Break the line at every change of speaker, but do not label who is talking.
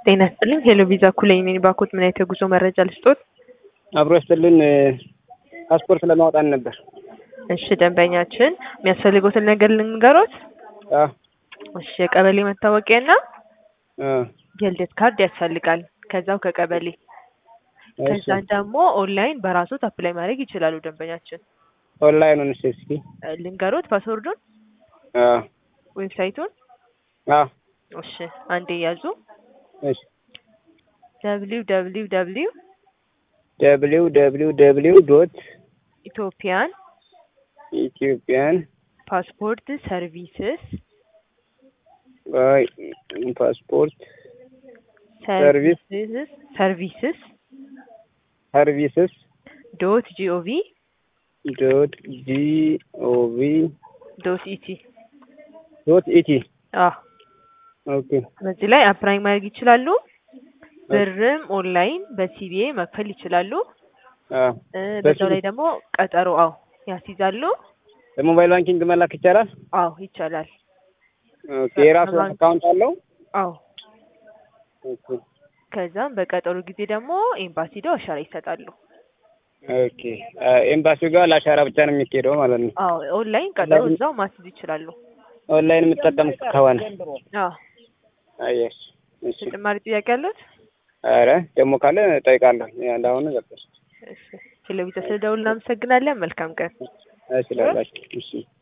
ጤና ይስጥልኝ ሄሎ ቪዛ ኩለኝ ነኝ ባኮት ምን አይነት የጉዞ መረጃ ልስጦት?
አብሮ ይስጥልን ፓስፖርት ለማውጣት ነበር።
እሺ ደንበኛችን የሚያስፈልጉትን ነገር ልንገሮት? እሺ የቀበሌ መታወቂያና የልደት ካርድ ያስፈልጋል። ከዛው ከቀበሌ ከዛ ደግሞ ኦንላይን በራስዎት አፕላይ ማድረግ ይችላሉ ደንበኛችን።
ኦንላይኑን እስኪ
ልንገሮት ፓስወርዱን? ዌብሳይቱን? እሺ አንዴ ያዙ።
እሺ
www.ethiopian passport services
.gov.et ኦኬ
በዚህ ላይ አፕላይ ማድረግ ይችላሉ። ብርም ኦንላይን በሲቢኤ መክፈል ይችላሉ። በዛው ላይ ደግሞ ቀጠሮ ያስይዛሉ።
በሞባይል ባንኪንግ መላክ ይቻላል?
ይቻላል።
ኦኬ የራሱ አካውንት አለው? ኦኬ
ከዛም በቀጠሮ ጊዜ ደግሞ ኤምባሲ ሄደው አሻራ ይሰጣሉ።
ኦኬ ኤምባሲው ጋር ለአሻራ ብቻ ነው የሚሄደው ማለት ነው?
ኦንላይን ቀጠሮ እዛው ማስይዝ ይችላሉ።
ኦንላይን የምትጠቀም ከሆነ አየሽ። እሺ
ተጨማሪ ጥያቄ አለዎት?
አረ ደግሞ ካለ እጠይቃለሁ። እንዳሁን ገባሽ።
እሺ ስለዚህ ስለደውል እናመሰግናለን። መልካም ቀን።
እሺ